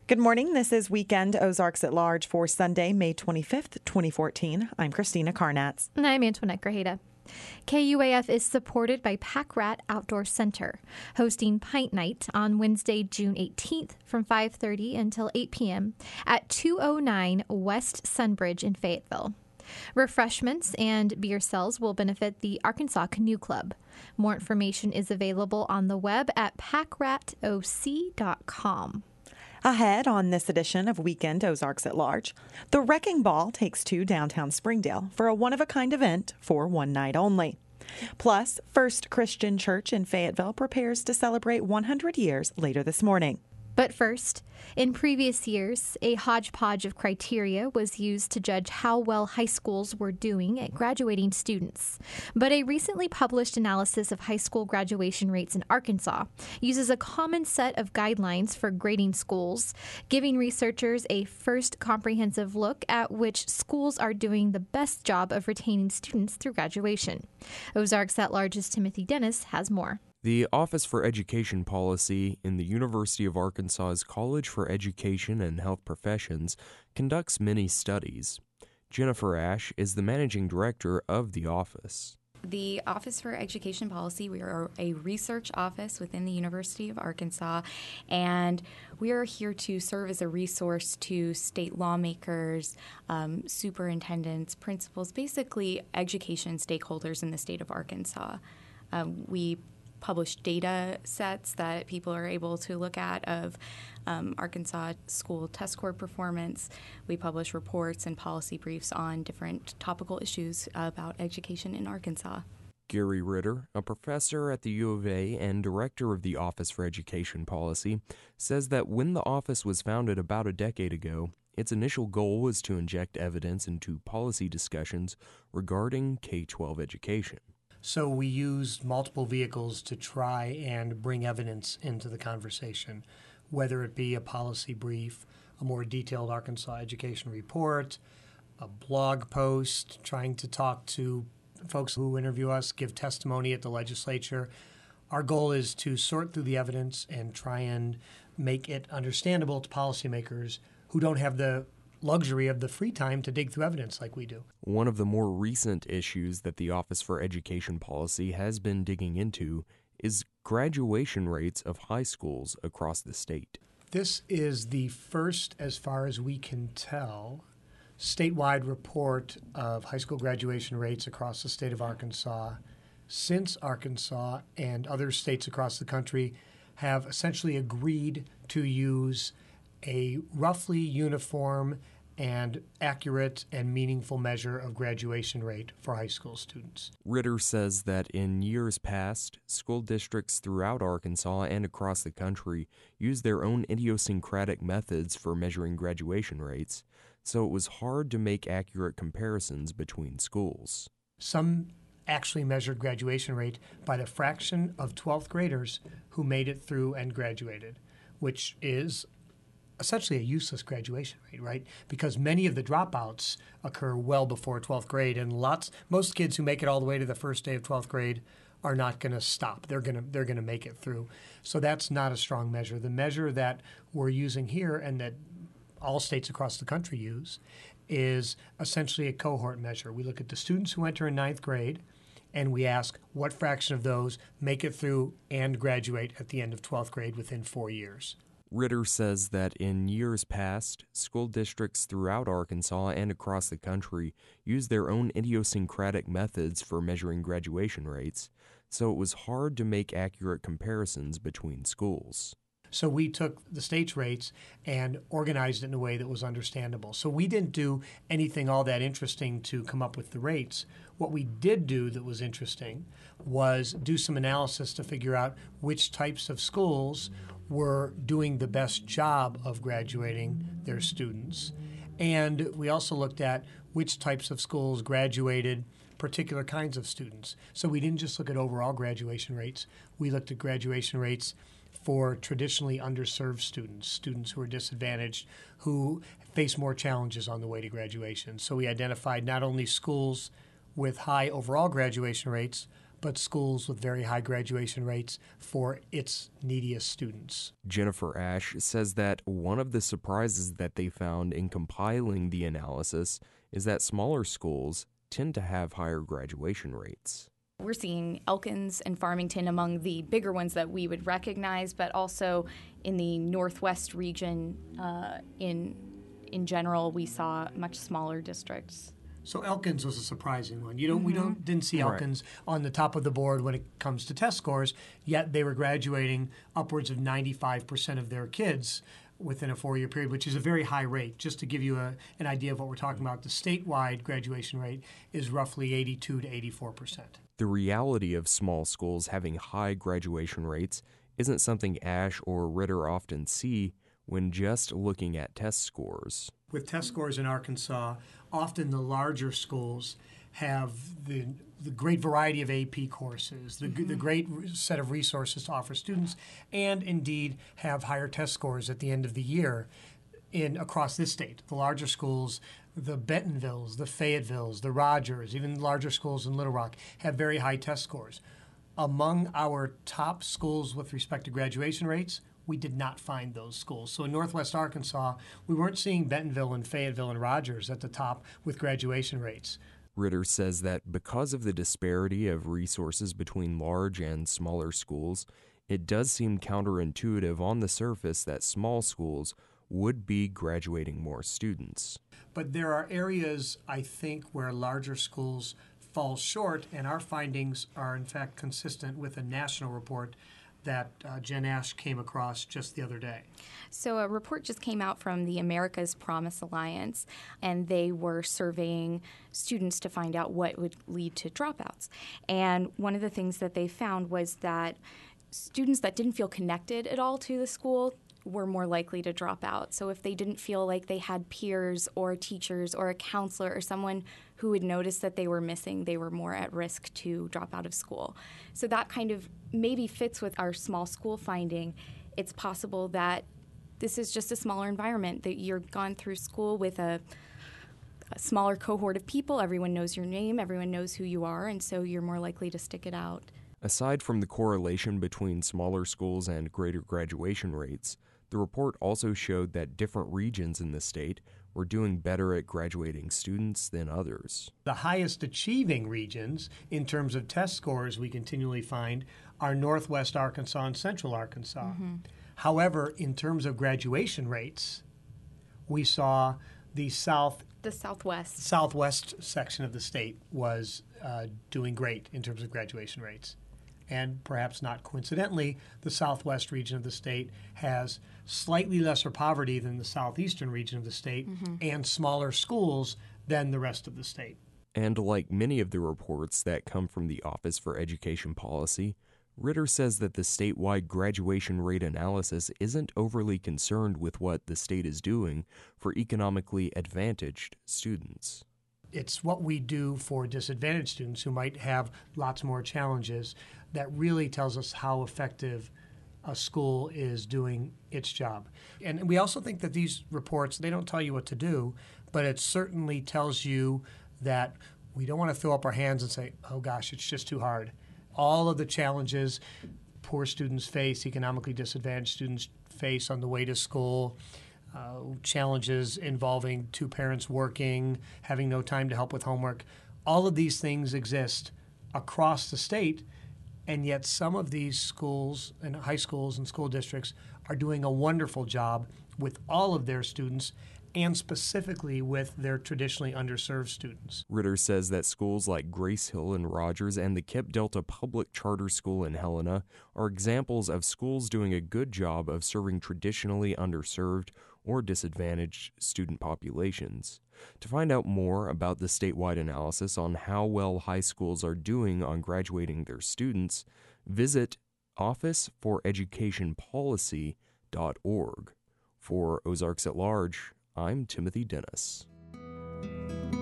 Good morning. This is Weekend Ozarks at Large for Sunday, May 25th, 2014. I'm Christina Carnatz. And I'm Antoinette Grajeda. KUAF is supported by Pack Rat Outdoor Center, hosting Pint Night on Wednesday, June 18th from 5:30 until 8 p.m. at 209 West Sunbridge in Fayetteville. Refreshments and beer sales will benefit the Arkansas Canoe Club. More information is available on the web at packratoc.com. Ahead on this edition of Weekend Ozarks at Large, the Wrecking Ball takes to downtown Springdale for a one-of-a-kind event for one night only. Plus, First Christian Church in Fayetteville prepares to celebrate 100 years later this morning. But first, in previous years, a hodgepodge of criteria was used to judge how well high schools were doing at graduating students. But a recently published analysis of high school graduation rates in Arkansas uses a common set of guidelines for grading schools, giving researchers a first comprehensive look at which schools are doing the best job of retaining students through graduation. Ozarks at Large's Timothy Dennis has more. The Office for Education Policy in the University of Arkansas's College for Education and Health Professions conducts many studies. Jennifer Ash is the managing director of the office. The Office for Education Policy, we are a research office within the University of Arkansas, and we are here to serve as a resource to state lawmakers, superintendents, principals, basically education stakeholders in the state of Arkansas. We publish data sets that people are able to look at of Arkansas school test score performance. We publish reports and policy briefs on different topical issues about education in Arkansas. Gary Ritter, a professor at the U of A and director of the Office for Education Policy, says that when the office was founded about a decade ago, its initial goal was to inject evidence into policy discussions regarding K-12 education. So we used multiple vehicles to try and bring evidence into the conversation, whether it be a policy brief, a more detailed Arkansas education report, a blog post, trying to talk to folks who interview us, give testimony at the legislature. Our goal is to sort through the evidence and try and make it understandable to policymakers who don't have the luxury of the free time to dig through evidence like we do. One of the more recent issues that the Office for Education Policy has been digging into is graduation rates of high schools across the state. This is the first, as far as we can tell, statewide report of high school graduation rates across the state of Arkansas since Arkansas and other states across the country have essentially agreed to use a roughly uniform and accurate and meaningful measure of graduation rate for high school students. Ritter says that in years past, school districts throughout Arkansas and across the country used their own idiosyncratic methods for measuring graduation rates, so it was hard to make accurate comparisons between schools. Some actually measured graduation rate by the fraction of 12th graders who made it through and graduated, which is essentially a useless graduation rate, right? Because many of the dropouts occur well before 12th grade, and most kids who make it all the way to the first day of 12th grade are not going to stop. They're going to make it through. So that's not a strong measure. The measure that we're using here and that all states across the country use is essentially a cohort measure. We look at the students who enter in 9th grade, and we ask what fraction of those make it through and graduate at the end of 12th grade within 4 years. Ritter says that in years past, school districts throughout Arkansas and across the country used their own idiosyncratic methods for measuring graduation rates, so it was hard to make accurate comparisons between schools. So we took the state's rates and organized it in a way that was understandable. So we didn't do anything all that interesting to come up with the rates. What we did do that was interesting was do some analysis to figure out which types of schools were doing the best job of graduating their students. And we also looked at which types of schools graduated particular kinds of students. So we didn't just look at overall graduation rates. We looked at graduation rates for traditionally underserved students, students who are disadvantaged, who face more challenges on the way to graduation. So we identified not only schools with high overall graduation rates, but schools with very high graduation rates for its neediest students. Jennifer Ash says that one of the surprises that they found in compiling the analysis is that smaller schools tend to have higher graduation rates. We're seeing Elkins and Farmington among the bigger ones that we would recognize, but also in the Northwest region in general, we saw much smaller districts. So Elkins was a surprising one. We didn't see Elkins on the top of the board when it comes to test scores, yet they were graduating upwards of 95% of their kids within a 4-year period, which is a very high rate. Just to give you an idea of what we're talking about, the statewide graduation rate is roughly 82 to 84%. The reality of small schools having high graduation rates isn't something Ash or Ritter often see when just looking at test scores. With test scores in Arkansas, often the larger schools have the great variety of AP courses, the great set of resources to offer students, and indeed have higher test scores at the end of the year across this state. The larger schools, the Bentonvilles, the Fayettevilles, the Rogers, even larger schools in Little Rock have very high test scores. Among our top schools with respect to graduation rates, we did not find those schools. So in Northwest Arkansas, we weren't seeing Bentonville and Fayetteville and Rogers at the top with graduation rates. Ritter says that because of the disparity of resources between large and smaller schools, it does seem counterintuitive on the surface that small schools would be graduating more students. But there are areas, I think, where larger schools fall short, and our findings are in fact consistent with a national report that Jen Ash came across just the other day. So a report just came out from the America's Promise Alliance, and they were surveying students to find out what would lead to dropouts. And one of the things that they found was that students that didn't feel connected at all to the school were more likely to drop out. So if they didn't feel like they had peers or teachers or a counselor or someone who would notice that they were missing, they were more at risk to drop out of school. So that kind of maybe fits with our small school finding. It's possible that this is just a smaller environment, that you're gone through school with a smaller cohort of people. Everyone knows your name, everyone knows who you are, and so you're more likely to stick it out. Aside from the correlation between smaller schools and greater graduation rates, the report also showed that different regions in the state were doing better at graduating students than others. The highest achieving regions in terms of test scores we continually find are Northwest Arkansas and Central Arkansas. However, in terms of graduation rates, we saw the southwest section of the state was doing great in terms of graduation rates. And perhaps not coincidentally, the southwest region of the state has slightly lesser poverty than the southeastern region of the state and smaller schools than the rest of the state. And like many of the reports that come from the Office for Education Policy, Ritter says that the statewide graduation rate analysis isn't overly concerned with what the state is doing for economically advantaged students. It's what we do for disadvantaged students who might have lots more challenges that really tells us how effective a school is doing its job. And we also think that these reports, they don't tell you what to do, but it certainly tells you that we don't want to throw up our hands and say, oh gosh, it's just too hard. All of the challenges poor students face, economically disadvantaged students face on the way to school, challenges involving two parents working, having no time to help with homework. All of these things exist across the state, and yet some of these schools and high schools and school districts are doing a wonderful job with all of their students and specifically with their traditionally underserved students. Ritter says that schools like Grace Hill in Rogers and the Kip Delta Public Charter School in Helena are examples of schools doing a good job of serving traditionally underserved or disadvantaged student populations. To find out more about the statewide analysis on how well high schools are doing on graduating their students, visit officeforeducationpolicy.org. For Ozarks at Large, I'm Timothy Dennis.